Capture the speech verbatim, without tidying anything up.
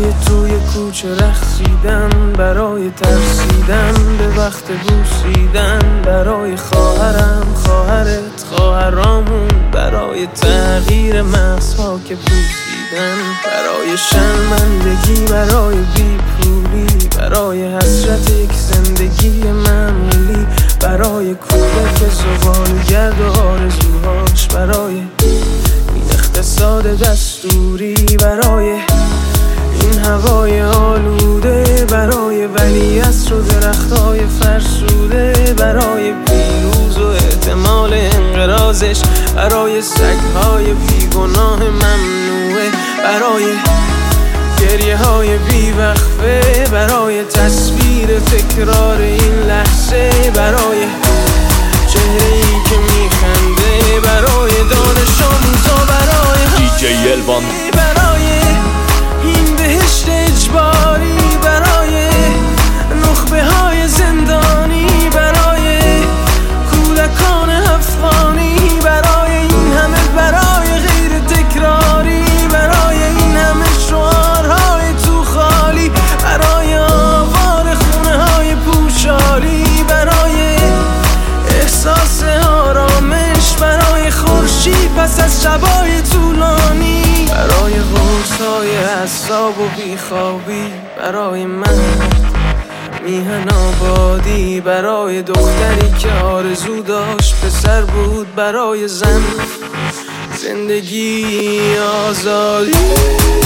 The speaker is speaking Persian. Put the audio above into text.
برای توی کوچه رقصیدن، برای ترسیدن به وقت بوسیدن، برای خواهرم، خواهرت، خواهرامون، برای تغییر مغزها که پوسیدن، برای شرمندگی، برای بیپولی، برای حسرت یک زندگی معمولی، برای کودک زبالگرد و آرزوهاش، برای این اقتصاد دستوری، برای این هوای آلوده، برای ولیعصر و درختای فرسوده، برای پیروز و احتمال انقراضش، برای سگهای بیگناه ممنوعه، برای گریه های بیوقفه، برای تصویر تکرار این لحظه، برای چهره‌ای که میخنده، برای دانش آموزا، برای دیجی الوان، برای این بهشت اجباری، برای نخبه های زندانی، برای کودکان افغانی، برای این همه برای غیر تکراری، برای این همه شعارهای تو خالی، برای آوار خونه های پوشالی، برای احساس آرامش، برای خورشید پس از شبای طولانی، برای غوصای اعصاب و بیخوابی، برای من میهن آبادی، برای دختری که آرزو داشت پسر بود، برای زن زندگی آزادی.